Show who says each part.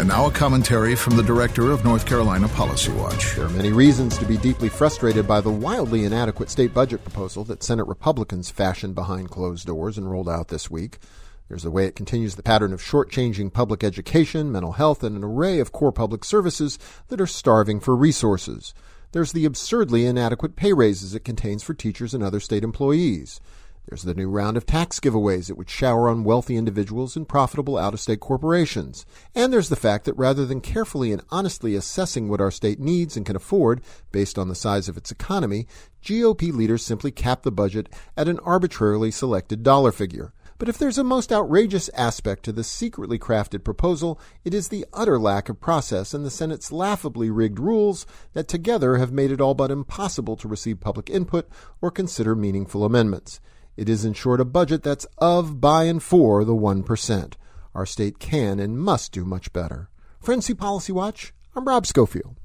Speaker 1: And now a commentary from the director of North Carolina Policy Watch.
Speaker 2: There are many reasons to be deeply frustrated by the wildly inadequate state budget proposal that Senate Republicans fashioned behind closed doors and rolled out this week. There's the way it continues the pattern of shortchanging public education, mental health, and an array of core public services that are starving for resources. There's the absurdly inadequate pay raises it contains for teachers and other state employees. There's the new round of tax giveaways it would shower on wealthy individuals and profitable out-of-state corporations. And there's the fact that rather than carefully and honestly assessing what our state needs and can afford based on the size of its economy, GOP leaders simply cap the budget at an arbitrarily selected dollar figure. But if there's a most outrageous aspect to this secretly crafted proposal, it is the utter lack of process and the Senate's laughably rigged rules that together have made it all but impossible to receive public input or consider meaningful amendments. It is, in short, a budget that's of, by, and for the 1%. Our state can and must do much better. For NC Policy Watch, I'm Rob Schofield.